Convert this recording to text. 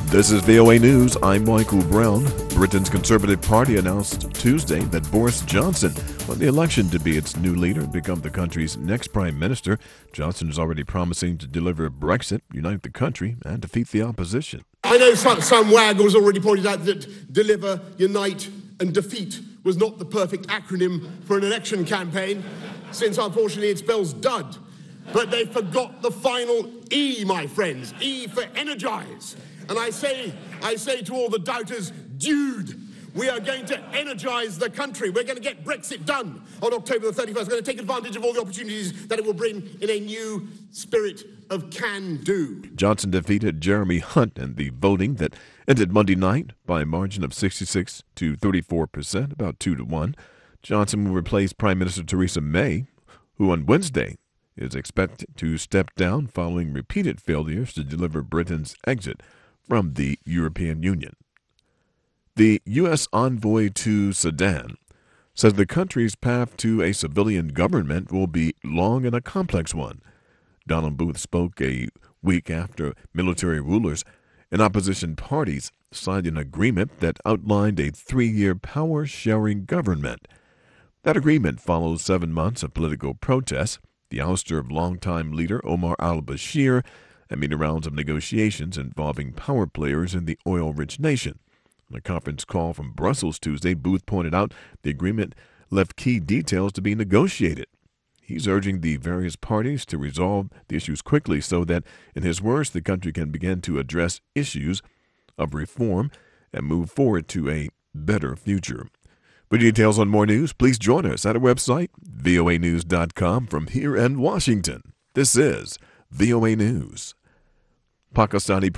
This is VOA News. I'm Michael Brown. Britain's Conservative Party announced Tuesday that Boris Johnson won the election to be its new leader and become the country's next prime minister. Johnson is already promising to deliver Brexit, unite the country, and defeat the opposition. I know some waggles already pointed out that deliver, unite, and defeat was not the perfect acronym for an election campaign, since unfortunately it spells dud. But they forgot the final E, my friends. E for energize. And I say to all the doubters, dude, we are going to energize the country. We're going to get Brexit done on October the 31st. We're going to take advantage of all the opportunities that it will bring in a new spirit of can-do. Johnson defeated Jeremy Hunt in the voting that ended Monday night by a margin of 66 to 34%, about 2-1. Johnson will replace Prime Minister Theresa May, who on Wednesday is expected to step down following repeated failures to deliver Britain's exit from the European Union. The U.S. envoy to Sudan says the country's path to a civilian government will be long and a complex one. Donald Booth spoke a week after military rulers and opposition parties signed an agreement that outlined a 3-year power-sharing government. That agreement follows 7 months of political protests, the ouster of longtime leader Omar al-Bashir, and many rounds of negotiations involving power players in the oil-rich nation. In a conference call from Brussels Tuesday, Booth pointed out the agreement left key details to be negotiated. He's urging the various parties to resolve the issues quickly so that, in his words, the country can begin to address issues of reform and move forward to a better future. For details on more news, please join us at our website, voanews.com. From here in Washington, this is VOA News. Pakistani